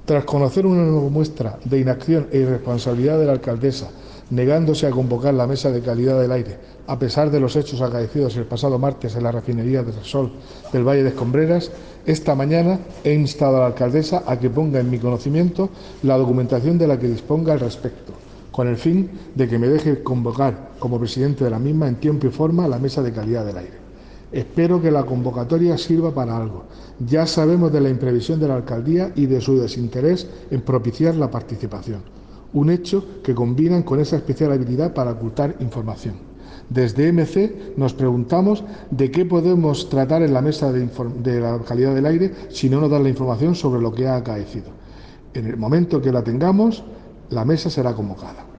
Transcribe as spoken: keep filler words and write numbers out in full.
Tras conocer una nueva muestra de inacción e irresponsabilidad de la alcaldesa, negándose a convocar la mesa de calidad del aire, a pesar de los hechos acaecidos el pasado martes en la refinería de Repsol del Valle de Escombreras, esta mañana he instado a la alcaldesa a que ponga en mi conocimiento la documentación de la que disponga al respecto, con el fin de que me deje convocar como presidente de la misma en tiempo y forma la mesa de calidad del aire. Espero que la convocatoria sirva para algo. Ya sabemos de la imprevisión de la alcaldía y de su desinterés en propiciar la participación, un hecho que combinan con esa especial habilidad para ocultar información. Desde E M C nos preguntamos de qué podemos tratar en la mesa de, de la calidad del aire si no nos dan la información sobre lo que ha acaecido. En el momento que la tengamos, la mesa será convocada.